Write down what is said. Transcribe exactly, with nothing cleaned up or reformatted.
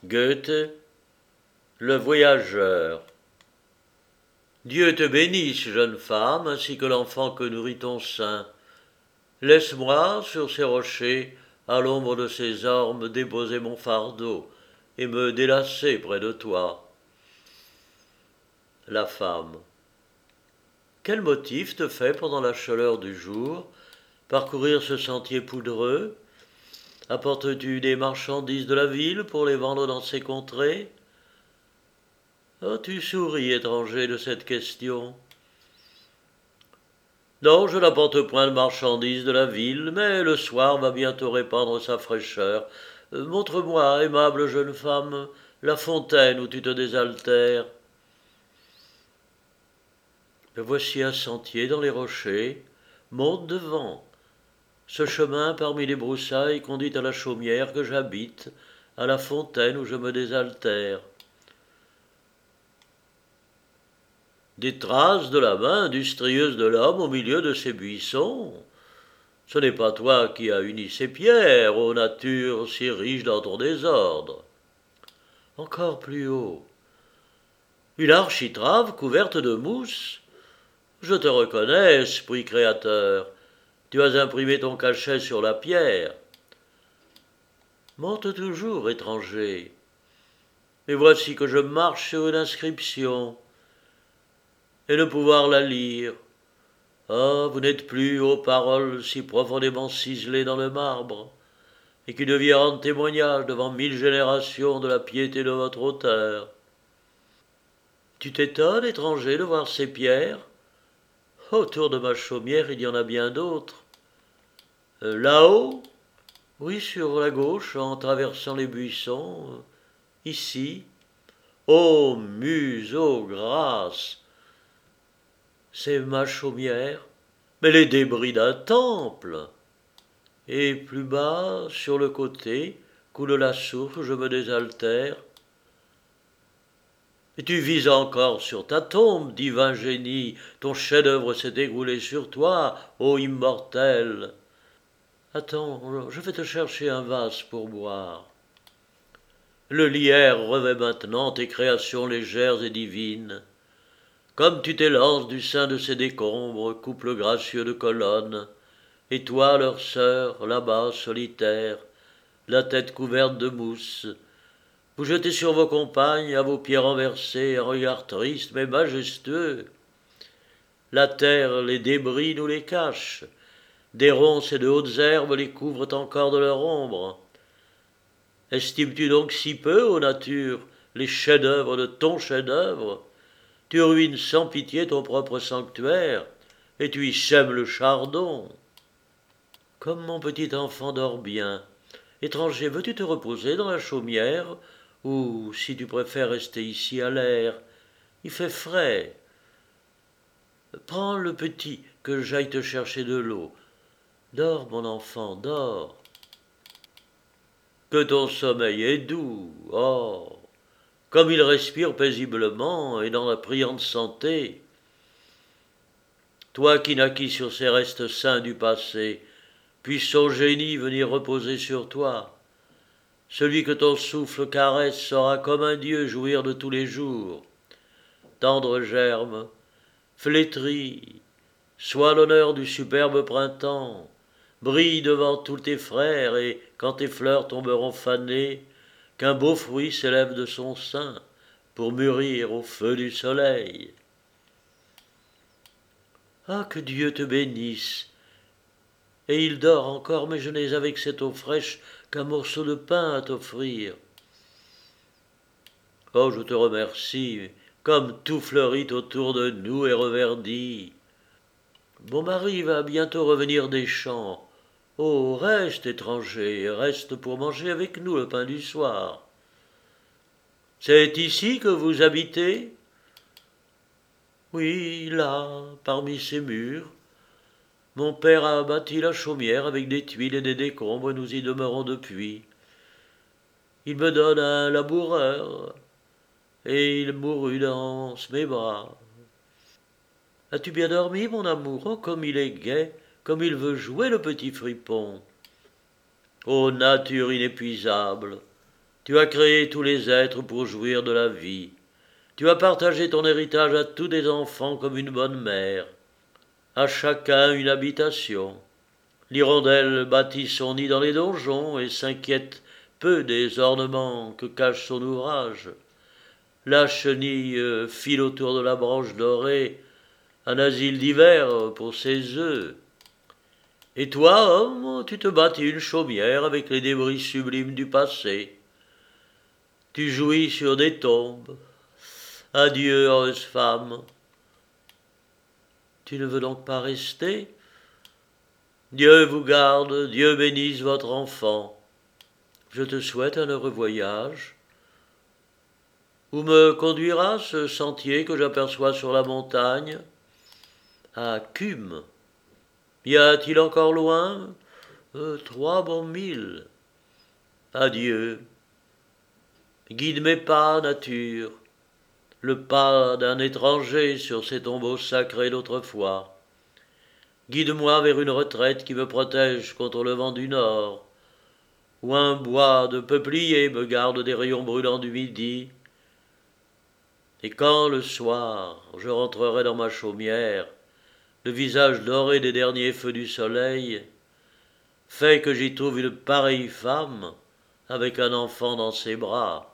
Goethe, le voyageur. Dieu te bénisse, jeune femme, ainsi que l'enfant que nourrit ton sein. Laisse-moi, sur ces rochers, à l'ombre de ces ormes, déposer mon fardeau et me délasser près de toi. La femme. Quel motif te fait, pendant la chaleur du jour, parcourir ce sentier poudreux? Apportes-tu des marchandises de la ville pour les vendre dans ces contrées? Oh, tu souris, étranger, de cette question. Non, je n'apporte point de marchandises de la ville, mais le soir va bientôt répandre sa fraîcheur. Euh, Montre-moi, aimable jeune femme, la fontaine où tu te désaltères. Me voici un sentier dans les rochers. Monte devant. Ce chemin parmi les broussailles conduit à la chaumière que j'habite, à la fontaine où je me désaltère. Des traces de la main industrieuse de l'homme au milieu de ces buissons. Ce n'est pas toi qui as uni ces pierres, ô nature si riche dans ton désordre. Encore plus haut. Une architrave couverte de mousse. Je te reconnais, esprit créateur. Tu as imprimé ton cachet sur la pierre. Monte toujours, étranger. Et voici que je marche sur une inscription, et ne pouvoir la lire. Ah, vous n'êtes plus, ô paroles si profondément ciselées dans le marbre, et qui deviennent rendre témoignage devant mille générations de la piété de votre auteur. Tu t'étonnes, étranger, de voir ces pierres? Autour de ma chaumière, il y en a bien d'autres. Euh, là-haut? Oui, sur la gauche, en traversant les buissons. Euh, ici. Ô muse, ô grâce! C'est ma chaumière, mais les débris d'un temple. Et plus bas, sur le côté, coule la source où je me désaltère. Et tu vises encore sur ta tombe, divin génie, ton chef-d'œuvre s'est égoulé sur toi, ô immortel. Attends, je vais te chercher un vase pour boire. Le lierre revêt maintenant tes créations légères et divines. Comme tu t'élances du sein de ces décombres, couple gracieux de colonnes, et toi, leur sœur, là-bas, solitaire, la tête couverte de mousse, vous jetez sur vos compagnes, à vos pieds renversés, un regard triste mais majestueux. La terre, les débris nous les cachent, des ronces et de hautes herbes les couvrent encore de leur ombre. Estimes-tu donc si peu, ô nature, les chefs-d'œuvre de ton chef-d'œuvre? Tu ruines sans pitié ton propre sanctuaire, et tu y sèmes le chardon. Comme mon petit enfant dort bien, étranger, veux-tu te reposer dans la chaumière, ou, si tu préfères rester ici à l'air, il fait frais. Prends le petit, que j'aille te chercher de l'eau. Dors, mon enfant, dors. Que ton sommeil est doux, oh, comme il respire paisiblement et dans la brillante santé. Toi qui naquis sur ces restes saints du passé, puisse son génie venir reposer sur toi. Celui que ton souffle caresse saura comme un dieu jouir de tous les jours. Tendre germe, flétri, sois l'honneur du superbe printemps, brille devant tous tes frères, et quand tes fleurs tomberont fanées, qu'un beau fruit s'élève de son sein pour mûrir au feu du soleil. Ah, que Dieu te bénisse! Et il dort encore, mais je n'ai avec cette eau fraîche qu'un morceau de pain à t'offrir. Oh, je te remercie, comme tout fleurit autour de nous et reverdit. Mon mari va bientôt revenir des champs. Oh, reste, étranger, reste pour manger avec nous le pain du soir. C'est ici que vous habitez? Oui, là, parmi ces murs. Mon père a bâti la chaumière avec des tuiles et des décombres, nous y demeurons depuis. Il me donne un laboureur, et il mourut dans mes bras. As-tu bien dormi, mon amour? Oh, comme il est gai, comme il veut jouer, le petit fripon. Ô nature inépuisable, Tu as créé tous les êtres pour jouir de la vie. Tu as partagé ton héritage à tous des enfants comme une bonne mère. À chacun une habitation. L'hirondelle bâtit son nid dans les donjons et s'inquiète peu des ornements que cache son ouvrage. La chenille file autour de la branche dorée, un asile d'hiver pour ses œufs. Et toi, homme, tu te bâtis une chaumière avec les débris sublimes du passé. Tu jouis sur des tombes. Adieu, heureuse femme. Tu ne veux donc pas rester ? Dieu vous garde, Dieu bénisse votre enfant. Je te souhaite un heureux voyage. Où me conduira ce sentier que j'aperçois sur la montagne ? À Cumes. Y a-t-il encore loin ? Euh, trois bons milles. Adieu. Guide mes pas, nature, le pas d'un étranger sur ces tombeaux sacrés d'autrefois. Guide-moi vers une retraite qui me protège contre le vent du nord, où un bois de peupliers me garde des rayons brûlants du midi. Et quand, le soir, je rentrerai dans ma chaumière, le visage doré des derniers feux du soleil, fais que j'y trouve une pareille femme avec un enfant dans ses bras.